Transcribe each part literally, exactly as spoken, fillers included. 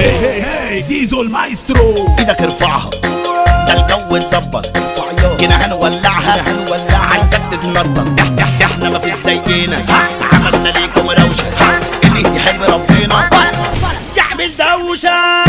هي هي هي زيزو المايسترو، ايدك ارفعها ده الجو اتظبط، جينا هنولعها هنولعها عايزك تتنطط. احنا احنا ما فيش زينا، عملنا ليكم روشه، اللي يحب ربنا يعمل دوشه.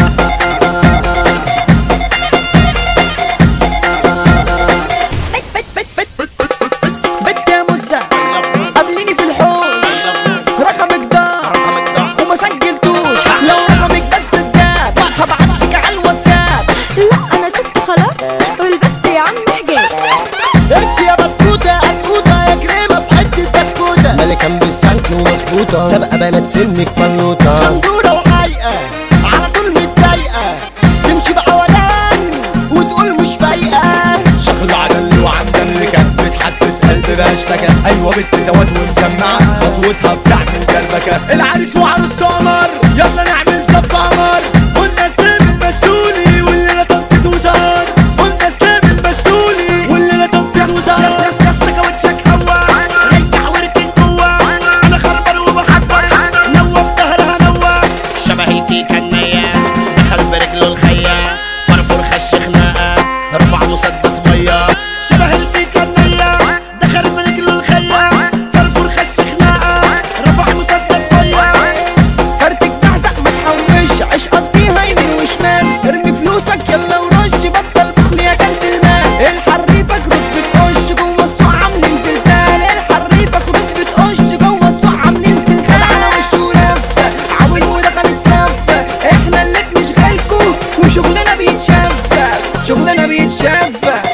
كان بالسنك ومظبوطة سابقة بنات سنك فنوطة خندورة وحايقة على طول متضايقة، تمشي بعولان وتقول مش فايقة. شغل عجل وعمدان اللي كانت بتحسس قلبي بقى اشتكى. ايوه بنت زوات ومسمعة خطوتها بتعمل دربكة. العريس وعروسته قمر يلا نعمل صف قمر، والناس تعمل مشتولي والليلة طبت وزار، والناس تعمل مشتولي والليلة طبت وزار. رفع مسدس ميه شبه الكيكه النيه، دخل برجله الخيه فرفور خش خناقه، رفع مسدس ميه. فرتك بعزق ما تحوش، عيش قضيها يمين وشمال، ارمي فلوسك يلا ورش، بطل بخل يا كلب المال. الحريفك رد بتقش جوه السوق عاملين زلزال، الحريفك رد بتقش جوه السوق عاملين زلزال. على وشه لفه عاول ودخل الصف، احنا اللي بنشغلكوا وشغلنا بيتشاف، شغلنا بيتشاف.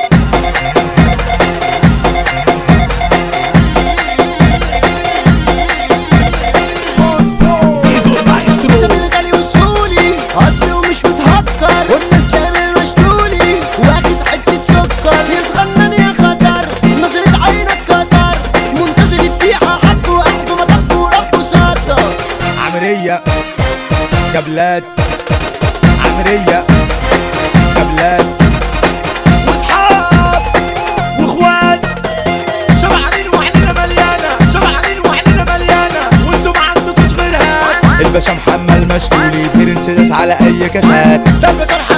زيزو المايسترو، سامي غالي وسحولي اصلي ومش متهكر، والناس تعمل مشتولي واخد حتة سكر. يصغنن يا خطر نظرة عينك قطر، منتظر الدقيقة حب وقلب مطب ورب سطر. عمرية كابلات، عمرية كابلات واصحاب واخوات، شبعانين وعينينا مليانه، شبعانين وعينينا مليانه، وانتوا ما عندكوش غيرها. الباشا محمد مشتولي برنسيس على اي كاشات، ده الباشا